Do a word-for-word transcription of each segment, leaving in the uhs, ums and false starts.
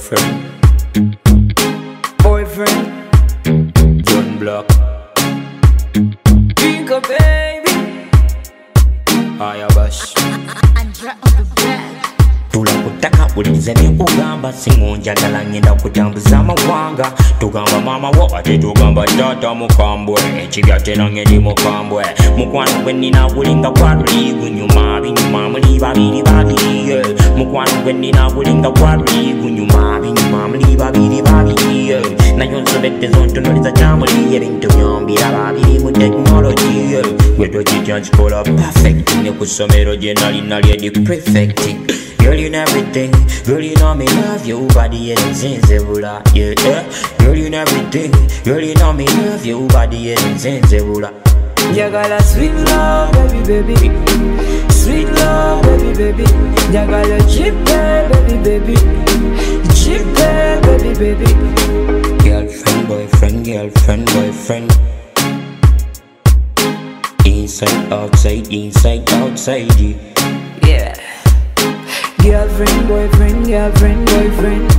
girlfriend, boyfriend, John Block, Bingo baby, Ayabash. Andra on the bed. Tulakutaka ulize ni kugamba singonjagala ngenda kutambuza amawanga tugamba mama wo ate tugamba tata mukambwe ekibya tena ngeri mukambwe mukwano gwe nina gulinga gwaluli gunyuma binyuma muli babiri babiri mukwano gwe nina gulinga gwaluli gunyuma binyuma muli babiri babiri nayo nsobedde zontunuliza kyamuli ebintu byombira babiri mu technology gwe tokijja nkikola perfect ne ku ssomero gye nali nali edi prefect. Girl, you know everything. Girl, you know me love you. Body and sensibula. Yeah, yeah. Girl, you know everything. Girl, you know me love you. Body and sensibula. Jagala sweet love, baby, baby. Sweet love, baby, baby. Jagala cheap, baby, baby. Cheap, baby, baby. Girlfriend, boyfriend, girlfriend, boyfriend. Inside, outside, inside, outside. Yeah. Girlfriend, boyfriend, girlfriend, boyfriend.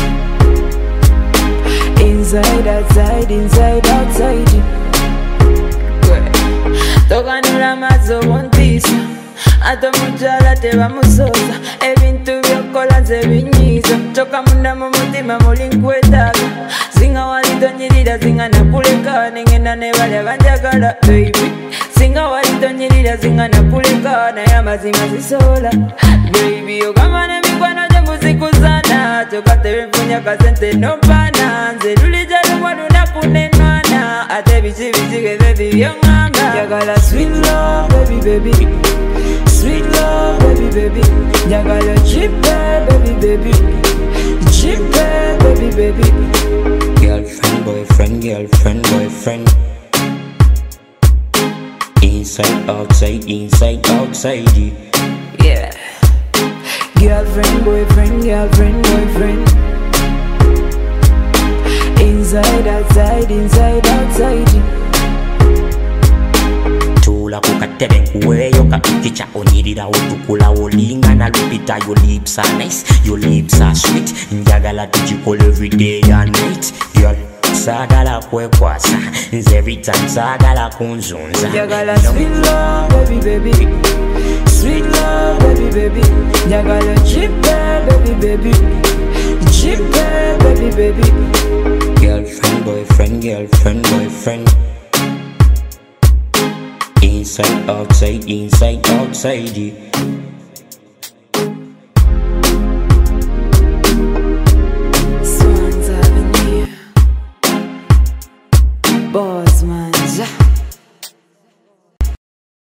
Inside, outside, inside, outside. Toganula mazo one piece. Ato mujala teba musoza. Ebintu byokola nze binyiza. Choka munda mu mutima muli nkwetaaga. Singa walito nyirira singa nakuleka. Nengenda ne bali abanjagala baby. Singa walito nyirira singa nakuleka. Naye amazima sisobola baby. Ogamba ne mikwano gye muzikuzana. Choka tebifunya kasente nopana. Nze lulija lumwa lunaku nenwana. Ate biki biki baby byongamba. Jagala sweet love baby baby. Sweet love baby baby. Jagala cheap baby baby. Cheap baby baby. Girlfriend, boyfriend, girlfriend, boyfriend. Inside, outside, inside, outside. Yeah. Girlfriend, boyfriend, girlfriend, boyfriend. Inside, outside, inside, outside. Tula kukatebe nkuweyo kakicha onyirira otukula olingana lupita. Your lips are nice, your lips are sweet. Njagala tujikole every day and night. Girl, sagala kwekwasa nze every time sagala kunzunza. Jagala sweet love baby baby. Sweet love baby baby. Jagala cheap baby baby. Cheap baby baby. Girlfriend, boyfriend, girlfriend, boyfriend. Inside, outside, inside, outside. Swans Avenue. Boss man.